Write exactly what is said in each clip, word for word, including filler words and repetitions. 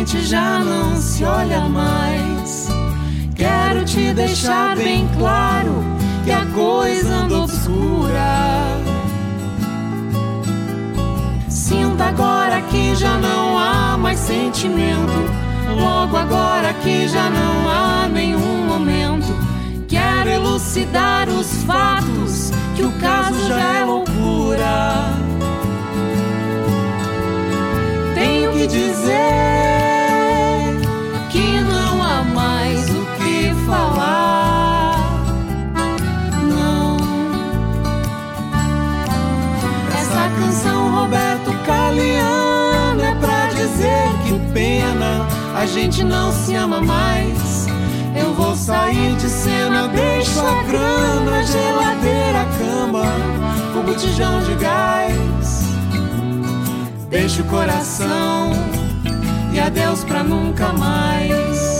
gente já não se olha mais. Quero te deixar bem claro que a coisa anda obscura. Sinta agora que já não há mais sentimento. Logo agora que já não há nenhum momento. Quero elucidar os fatos, que o caso já é loucura. Tenho que dizer que não há mais o que falar. Não. Essa canção Roberto Carliano é pra dizer que pena, a gente não se ama mais. Eu vou sair de cena, deixo a grana, a geladeira, a cama, o botijão de gás. Deixo o coração e adeus pra nunca mais.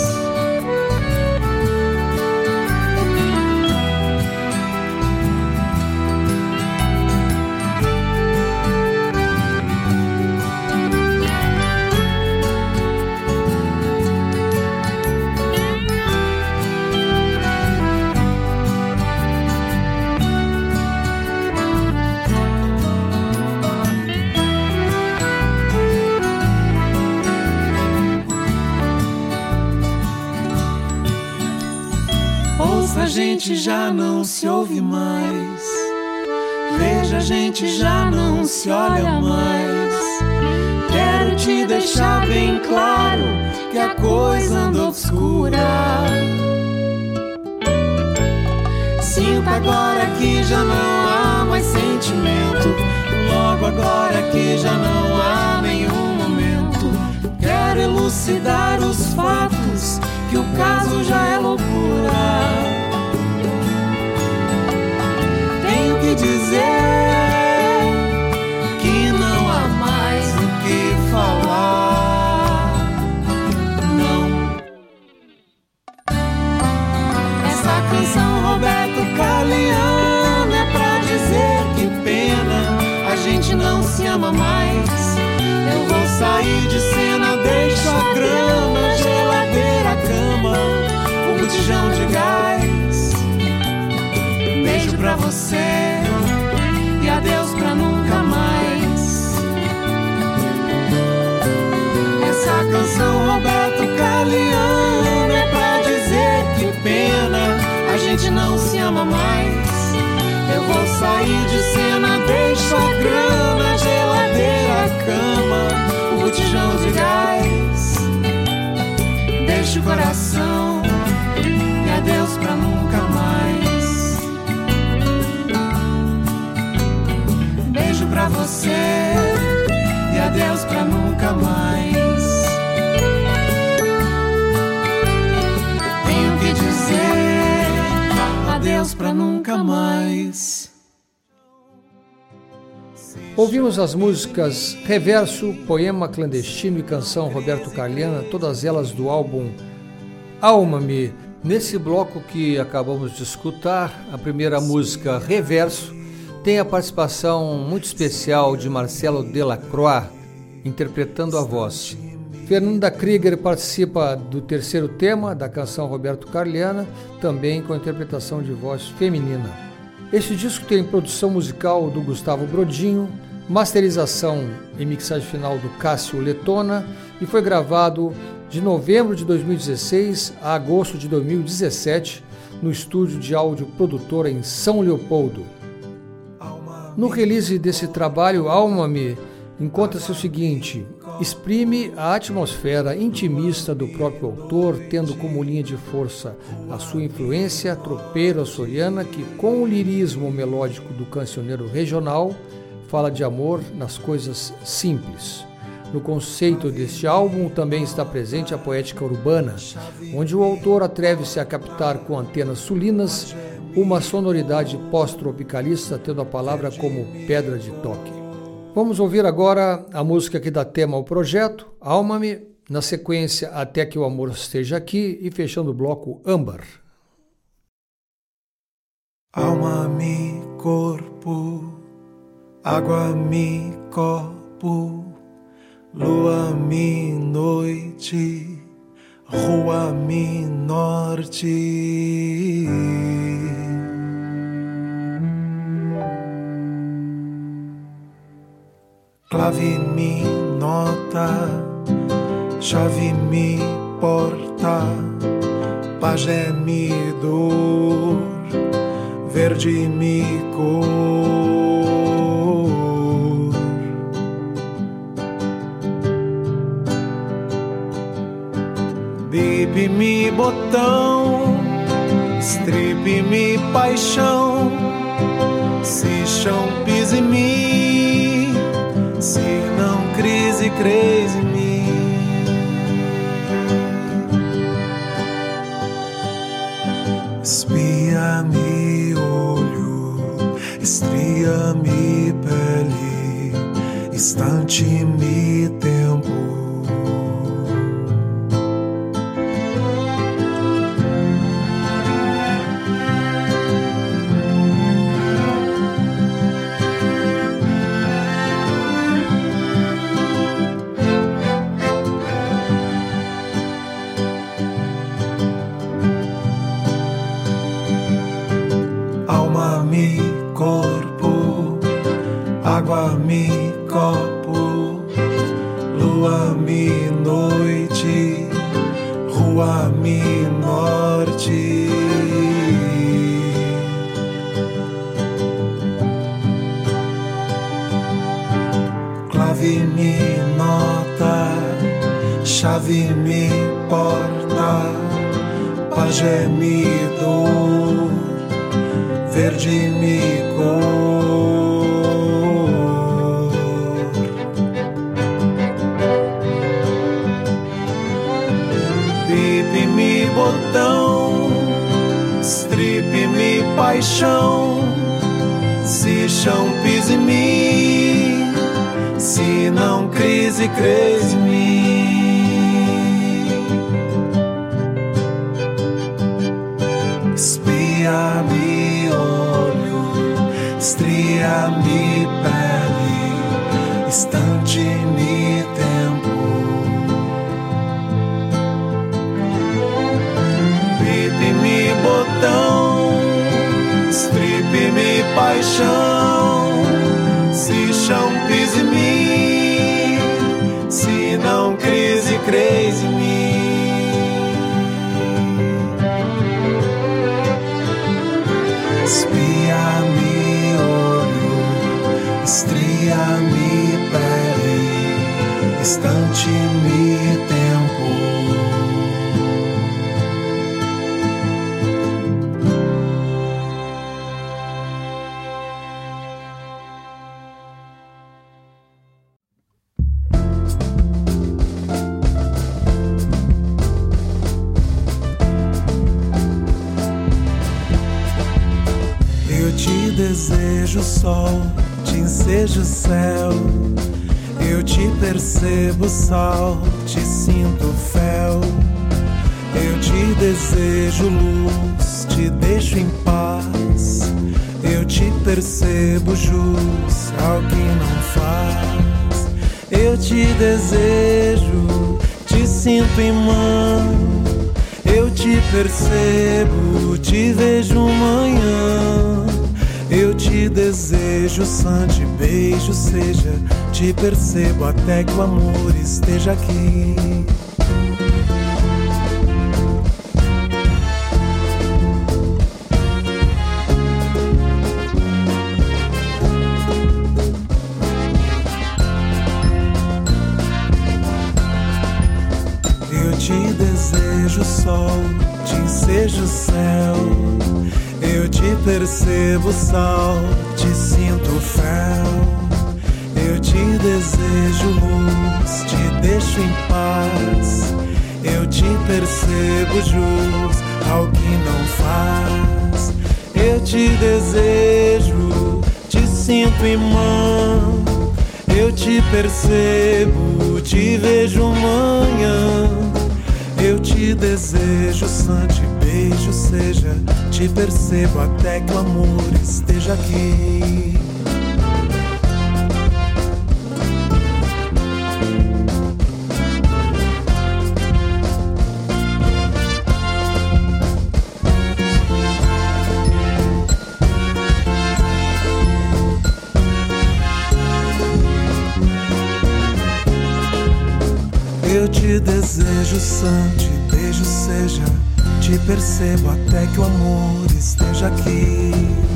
A gente já não se ouve mais. Veja, a gente já não se olha mais. Quero te deixar bem claro que a coisa anda obscura. Sinta agora que já não há mais sentimento. Logo agora que já não há nenhum momento. Quero elucidar os fatos, que o caso já é loucura. Tenho que dizer que não há mais o que falar. Não. Essa canção Roberto Carliano é pra dizer que pena, a gente não se ama mais. Eu vou sair de cena, deixo a grama, a geladeira, a cama, o botijão de gás. Beijo pra você e adeus pra nunca mais. Essa canção Roberto Carliano é pra dizer que pena, a gente não se ama mais. Eu vou sair de cena, deixo a grama, a geladeira, a cama, o botijão de gás. Deixo o coração e adeus pra nunca mais. Beijo pra você e adeus pra nunca mais. Tenho que dizer adeus pra nunca mais. Ouvimos as músicas Reverso, Poema Clandestino e Canção Roberto Carliano, todas elas do álbum Alma-me. Nesse bloco que acabamos de escutar, a primeira música, Reverso, tem a participação muito especial de Marcelo Delacroix, interpretando a voz. Fernanda Krieger participa do terceiro tema da canção Roberto Carliano, também com a interpretação de voz feminina. Este disco tem produção musical do Gustavo Brodinho, masterização e mixagem final do Cássio Letona e foi gravado de novembro de dois mil e dezesseis a agosto de dois mil e dezessete no estúdio de áudio Produtora em São Leopoldo. No release desse trabalho, Alma-me, encontra-se o seguinte: exprime a atmosfera intimista do próprio autor, tendo como linha de força a sua influência tropeiro-açoriana, que com o lirismo melódico do cancioneiro regional, fala de amor nas coisas simples. No conceito deste álbum também está presente a poética urbana, onde o autor atreve-se a captar com antenas sulinas uma sonoridade pós-tropicalista, tendo a palavra como pedra de toque. Vamos ouvir agora a música que dá tema ao projeto, Alma-me, na sequência Até que o Amor Esteja Aqui e fechando o bloco Âmbar. Alma-me, corpo, água-me, copo, lua-me noite, rua-me norte. Clave-me nota, chave-me porta, pajé-me dor, verde-me cor. Bipe-me botão, stripe-me paixão, se chão pise-me, se não crise, crise em mim. Espia-me olho, estria-me pele, instante-me tempo. Alma-me corpo, água-me copo, lua-me noite, rua-me norte. Clave-me nota, chave-me porta, pajé-me dor, verde-me cor. Bipe-me botão, stripe-me paixão, se chão pise-me, se não crise, crise em mim. Espia-me olho, estria-me pele, instante-me tempo. Bipe-me botão, stripe-me paixão, se chão pise-me, se não crise, crise em mim. Espia-me olho, estria-me pele, instante-me tempo. Desejo sol, te ensejo céu, eu te percebo sal, te sinto fel. Eu te desejo luz, te deixo em paz, eu te percebo jus ao que não faz. Eu te desejo, te sinto imã, eu te percebo, te vejo manhã. Eu te desejo, sante beijo seja, te percebo até que o amor esteja aqui. Eu te desejo sol, te ensejo céu, eu te percebo sal, te sinto fel. Eu te desejo luz, te deixo em paz, eu te percebo jus ao que não faz. Eu te desejo, te sinto imã, eu te percebo, te vejo manhã. Eu te desejo, sante beijo seja, te percebo até que o amor esteja aqui. Eu te desejo, santo, te beijo, seja, te percebo até que o amor esteja aqui.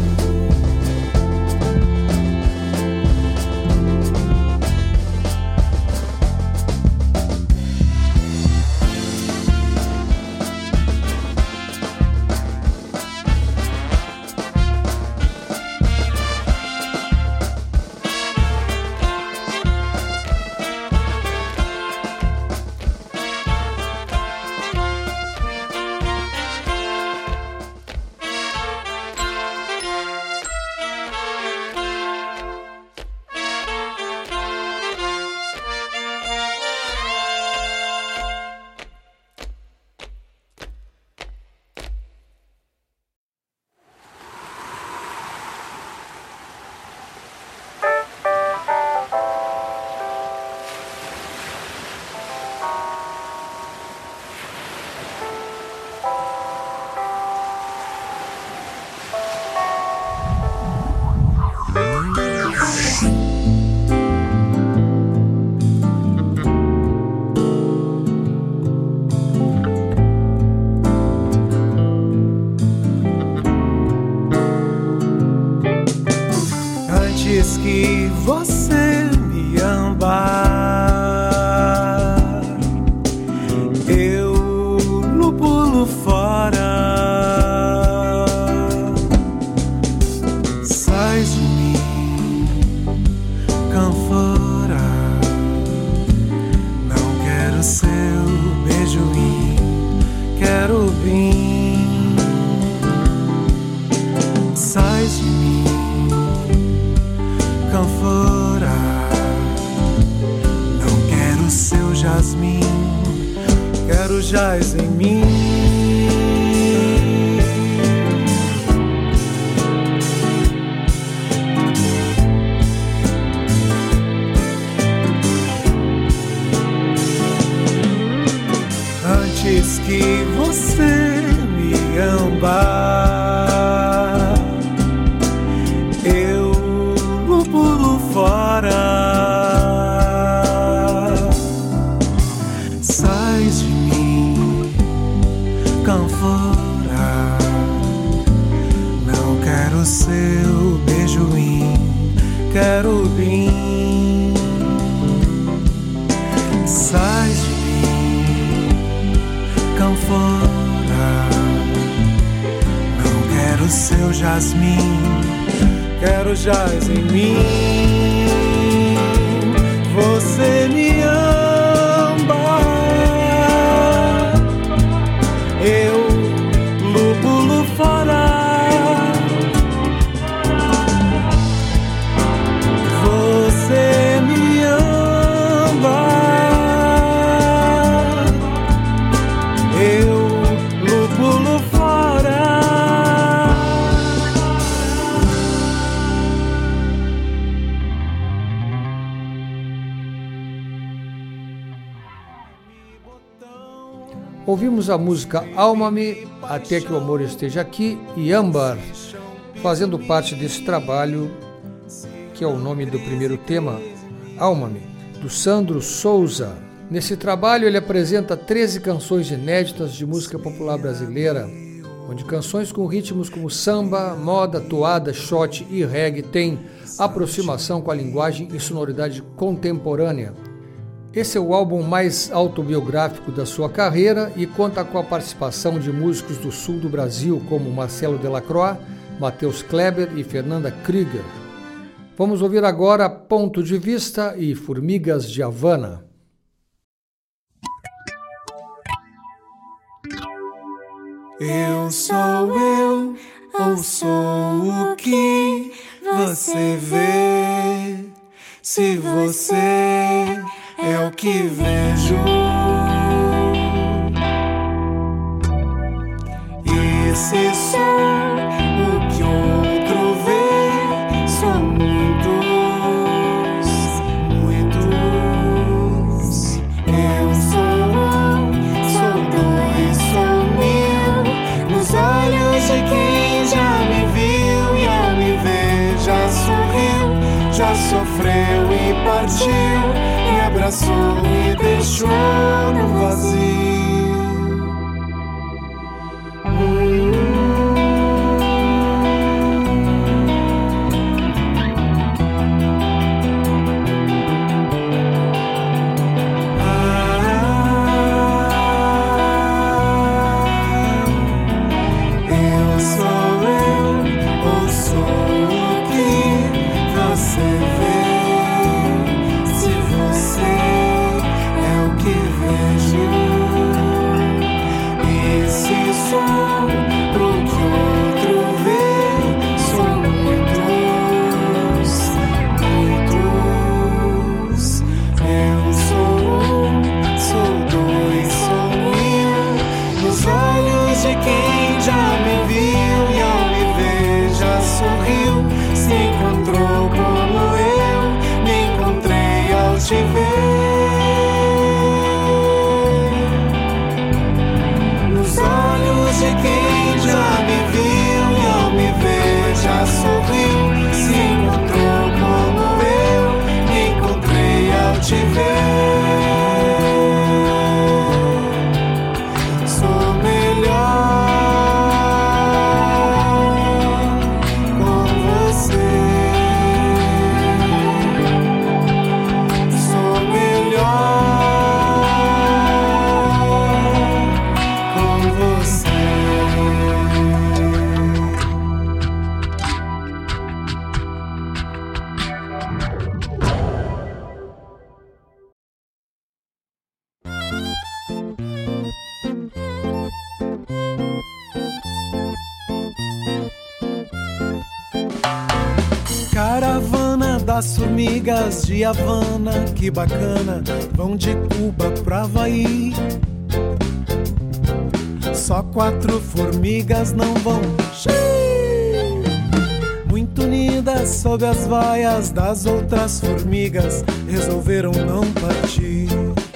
Antes que você me amar, eu no pulo fora. Sai de mim, cão fora. Não quero seu beijo, quero bem. Sai de mim, fora. Não quero seu jasmim, quero jaz em mim. Antes que você me amar, eu pulo fora. Sai de mim, cão fora. Não quero seu beijo, quero bem. Sai de mim, cão fora. Não quero seu jasmim, quero jaz em mim. Você me ama, eu pulo fora. Você me ama, eu pulo fora. Ouvimos a música Alma-me, Até que o Amor Esteja Aqui, e Âmbar, fazendo parte desse trabalho, que é o nome do primeiro tema, Alma-me, do Sandro Souza. Nesse trabalho ele apresenta treze canções inéditas de música popular brasileira, onde canções com ritmos como samba, moda, toada, shot e reggae têm aproximação com a linguagem e sonoridade contemporânea. Esse é o álbum mais autobiográfico da sua carreira e conta com a participação de músicos do sul do Brasil, como Marcelo Delacroix, Matheus Kleber e Fernanda Krieger. Vamos ouvir agora Ponto de Vista e Formigas de Havana. Eu sou eu, ou sou o que você vê. Se você é o que vejo, e se sou o que outro vê, são muitos, muitos. Eu sou um, sou dois, sou mil, nos olhos de quem já me viu e ao me ver já sorriu, já sofreu e partiu e abraçou. abraçou e deixou no vazio. Hum. Caravana das formigas de Havana, que bacana, vão de Cuba pra Havaí. Só quatro formigas não vão, muito unidas sob as vaias das outras formigas, resolveram não partir.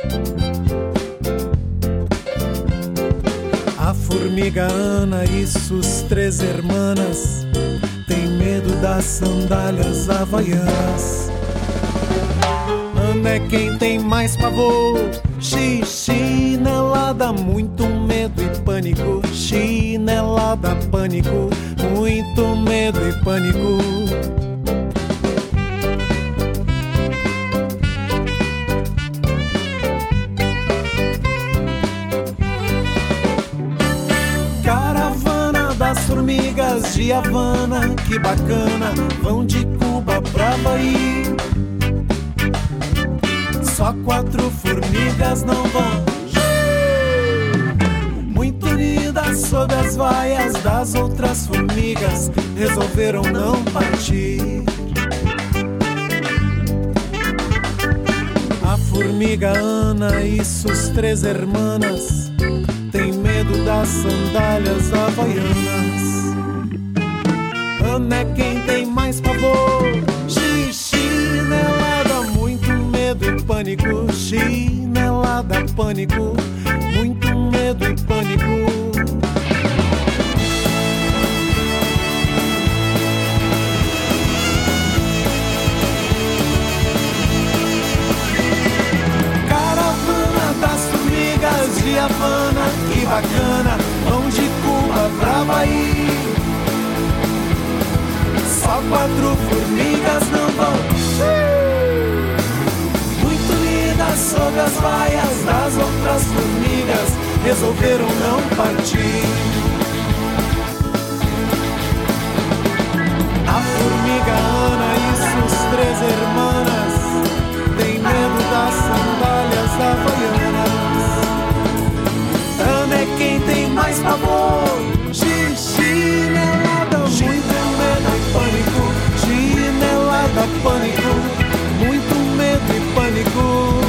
A formiga Ana e suas três irmãs tem medo das sandálias havaianas. Ana é quem tem mais pavor, chinelada, muito medo e pânico. Chinelada, pânico, muito medo e pânico. Formigas de Havana, que bacana, vão de Cuba pra Havaí. Só quatro formigas não vão, muito unidas sob as vaias das outras formigas, resolveram não partir. A formiga Ana e suas três irmãs tem medo das sandálias havaianas. Ana é quem tem mais pavor, chinelada, muito medo e pânico. Chinelada, pânico, muito medo e pânico. Caravana das formigas de Havana, que bacana, vão de Cuba pra Havaí. Só quatro formigas não vão, muito unidas sob as vaias das outras formigas, resolveram não partir. A formiga Ana e suas três irmãs têm medo das sandálias havaianas. Ana é quem tem mais pavor, chinelada, muito medo e pânico. Chinelada, pânico, muito medo e pânico.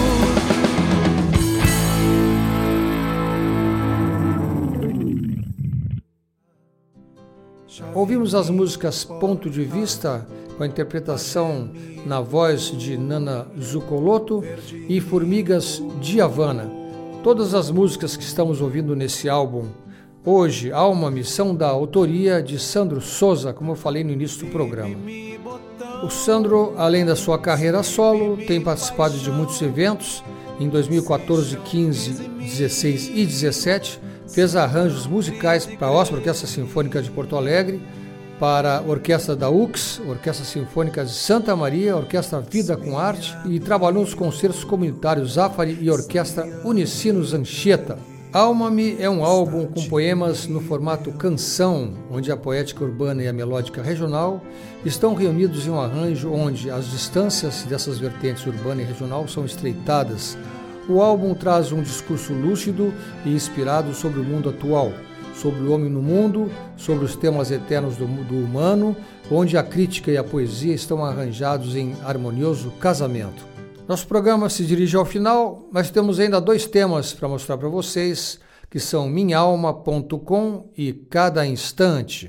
Ouvimos as músicas Ponto de Vista, com a interpretação na voz de Nana Zucoloto, e Formigas de Havana. Todas as músicas que estamos ouvindo nesse álbum hoje, Alma-me, são da autoria de Sandro Souza, como eu falei no início do programa. O Sandro, além da sua carreira solo, tem participado de muitos eventos. Em dois mil e quatorze, quinze, dezesseis e dezessete, fez arranjos musicais para a Orquestra Sinfônica de Porto Alegre, para a Orquestra da U C S, Orquestra Sinfônica de Santa Maria, Orquestra Vida com Arte, e trabalhou nos concertos comunitários Zafari e Orquestra Unicinos Anchieta. Alma-me é um álbum com poemas no formato canção, onde a poética urbana e a melódica regional estão reunidos em um arranjo onde as distâncias dessas vertentes urbana e regional são estreitadas. O álbum traz um discurso lúcido e inspirado sobre o mundo atual, sobre o homem no mundo, sobre os temas eternos do, do humano, onde a crítica e a poesia estão arranjados em harmonioso casamento. Nosso programa se dirige ao final, mas temos ainda dois temas para mostrar para vocês, que são minha alma ponto com e Cada Instante.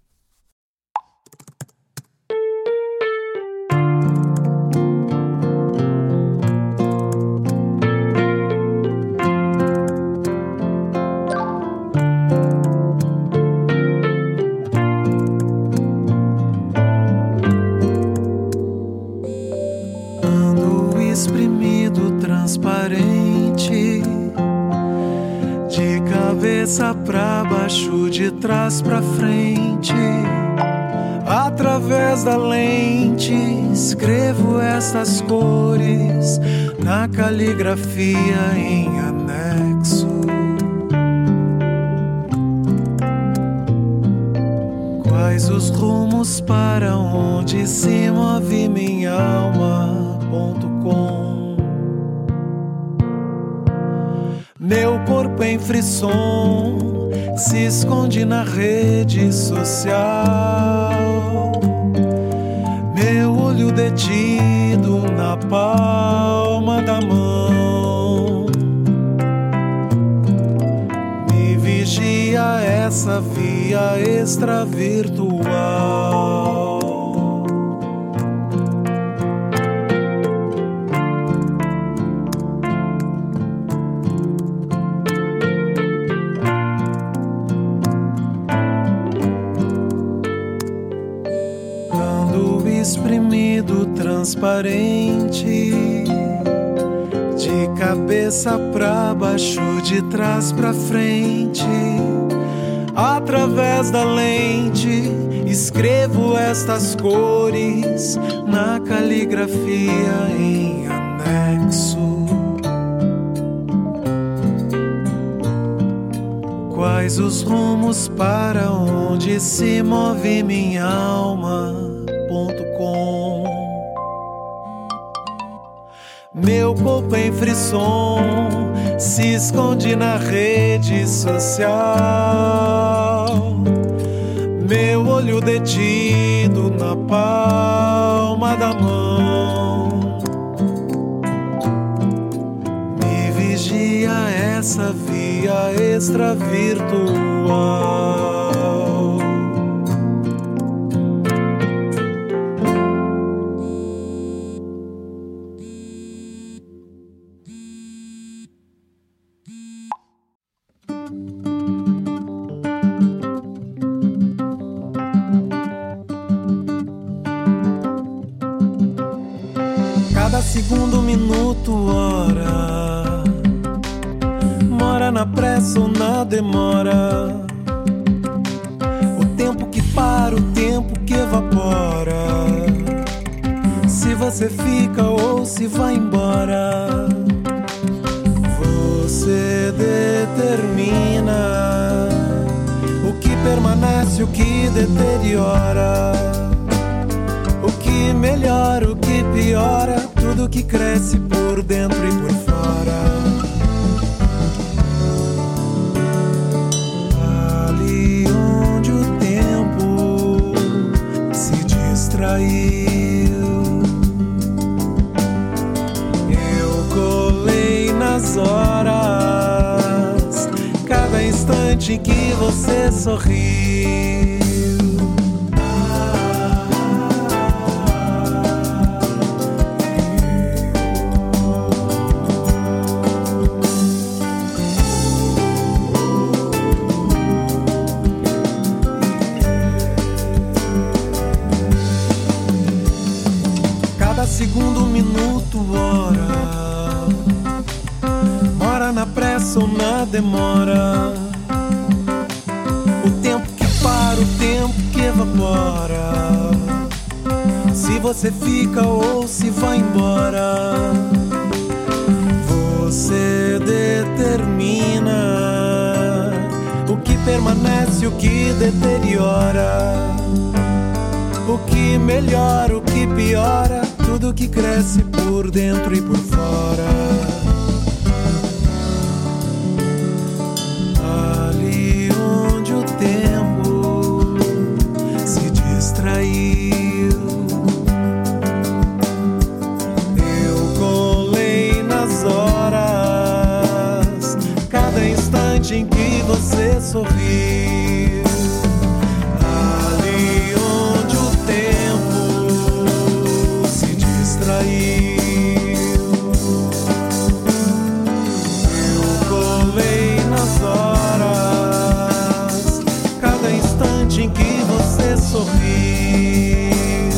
Transparente, de cabeça pra baixo, de trás pra frente, através da lente, escrevo estas cores na caligrafia em anexo. Quais os rumos para onde se move minha alma ponto com. Meu corpo em frisson se esconde na rede social. Meu olho detido na palma da mão. Me vigia essa via extravirtual. Exprimido, transparente, de cabeça pra baixo, de trás pra frente, através da lente, escrevo estas cores na caligrafia em anexo. Quais os rumos para onde se move minha alma ponto com. Meu corpo em frisson se esconde na rede social. Meu olho detido na palma da mão. Me vigia essa via extravirtual. Cada segundo, minuto, hora mora na pressa ou na demora. O tempo que para, o tempo que evapora. Se você fica ou se vai embora. Você determina o que permanece, o que deteriora, o que melhora, o que piora, tudo que cresce por dentro e por fora. Ali onde o tempo se distraiu, eu colei nas horas, cada instante que você sorriu. passa ou na demora, o tempo que para, o tempo que evapora, se você fica ou se vai embora, você determina o que permanece, o que deteriora, o que melhora, o que piora, tudo que cresce por dentro e por fora. Ali onde o tempo se distraiu, eu colei nas horas cada instante em que você sorriu. Eu colei nas horas cada instante em que você sorriu.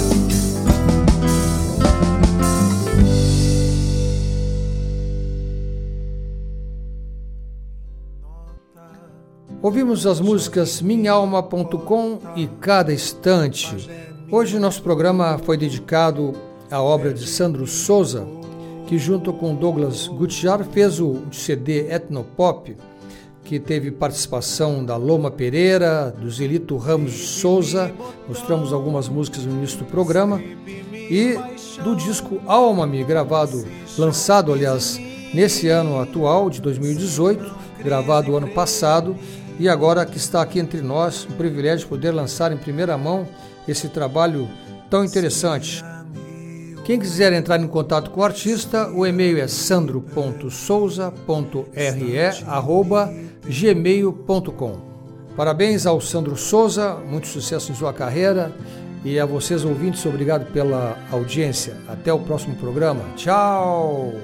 Ouvimos as músicas minha alma ponto com e Cada Instante. Hoje nosso programa foi dedicado a obra de Sandro Souza, que junto com Douglas Gutjahr fez o C D Etnopop, que teve participação da Loma Pereira, do Zelito Ramos Souza, mostramos algumas músicas no início do programa, e do disco Alma-me, gravado, lançado, aliás, nesse ano atual, de dois mil e dezoito, gravado ano passado, e agora que está aqui entre nós, um privilégio de poder lançar em primeira mão esse trabalho tão interessante. Quem quiser entrar em contato com o artista, o e-mail é sandro ponto souza ponto r e arroba gmail ponto com. Parabéns ao Sandro Souza, muito sucesso em sua carreira, e a vocês ouvintes, obrigado pela audiência. Até o próximo programa. Tchau!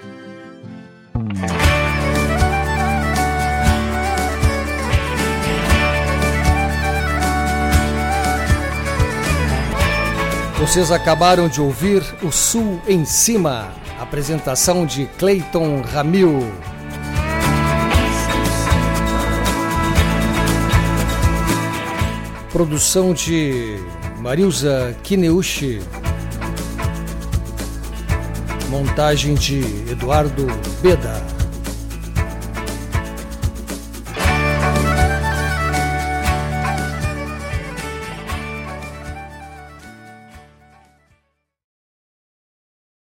Vocês acabaram de ouvir O Sul em Cima, apresentação de Cleiton Ramil. Produção de Marilza Kineuchi. Montagem de Eduardo Beda.